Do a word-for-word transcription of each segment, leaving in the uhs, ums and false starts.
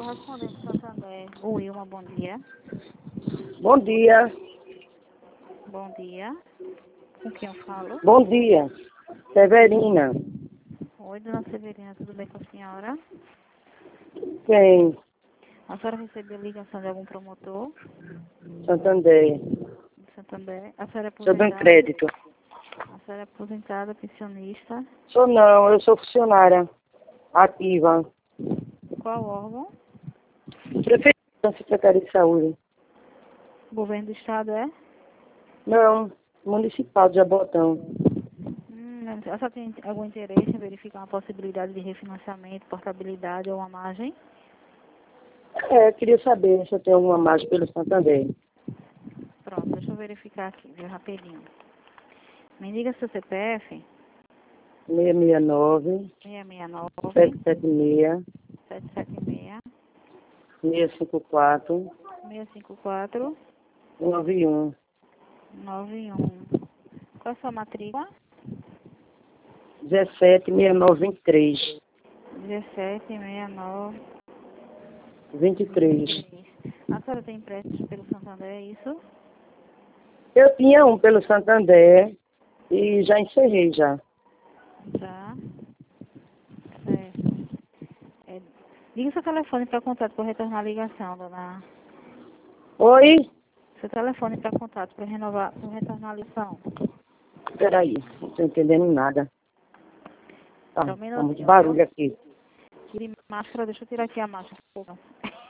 Correspondente Santander, o Wilma, bom dia. Bom dia. Bom dia. Com quem eu falo? Bom dia. Severina. Oi, dona Severina, tudo bem com a senhora? Quem? A senhora recebeu ligação de algum promotor Santander. de Santander? A senhora é Sou do aposentada? crédito. A senhora é aposentada, pensionista? Sou não, eu sou funcionária ativa. Qual órgão? Prefeitura, Secretaria de Saúde. Governo do Estado é? Não, Municipal de Jabotão. Hum, a senhora tem algum interesse em verificar uma possibilidade de refinanciamento, portabilidade ou uma margem? É, queria saber se eu tenho alguma margem pelo Santander. Pronto, deixa eu verificar aqui, viu, rapidinho. Me diga seu C P F, seis seis nove, seis seis nove, sete sete seis, sete sete seis, seis cinco quatro, seis cinco quatro, nove um. nove um. Qual é a sua matrícula? dezessete seis nove vinte e três. dezessete seis nove. vinte e três. A senhora tem empréstimo pelo Santander, é isso? Eu tinha um pelo Santander e já encerrei já. Já. Certo. É, diga seu telefone para contato para retornar a ligação, dona. Oi? Seu telefone para contato para renovar, para retornar a ligação. Peraí, não estou entendendo nada. Tá, Só um tá muito minutinho, barulho viu? aqui. Tire máscara, deixa eu tirar aqui a máscara. por favor.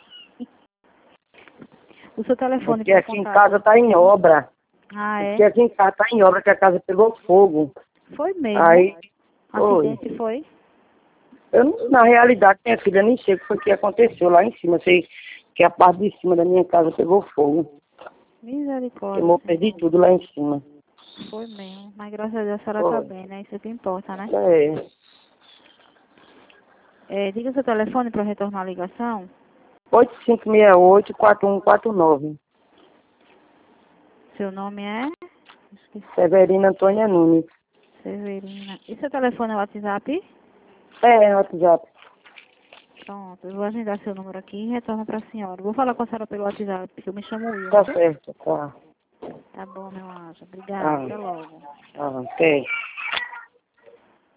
O seu telefone Porque para aqui em contato. casa tá em obra. Ah, é? Porque aqui em casa tá em obra, que a casa pegou fogo. Foi mesmo. Aí, foi. Acidente foi? Eu, não- na realidade, minha filha, nem sei o que foi que aconteceu lá em cima. Sei que a parte de cima da minha casa pegou fogo. Misericórdia. Queimou, perdi Senhor. tudo lá em cima. Foi mesmo. Mas graças a Deus a senhora tá Foi. bem, né? Isso que importa, né? É. É, diga seu telefone para retornar a ligação. oito cinco seis oito, quatro um quatro nove. Seu nome é? Esqueci. Severina Antônia Nunes. Severina. E seu telefone é o WhatsApp? É, WhatsApp. Pronto, eu vou agendar seu número aqui e retorno para a senhora. Vou falar com a senhora pelo WhatsApp, porque eu me chamo Will. Tá certo, tá. Tá bom, meu anjo. Obrigada. Ah, Até logo. ah, ok.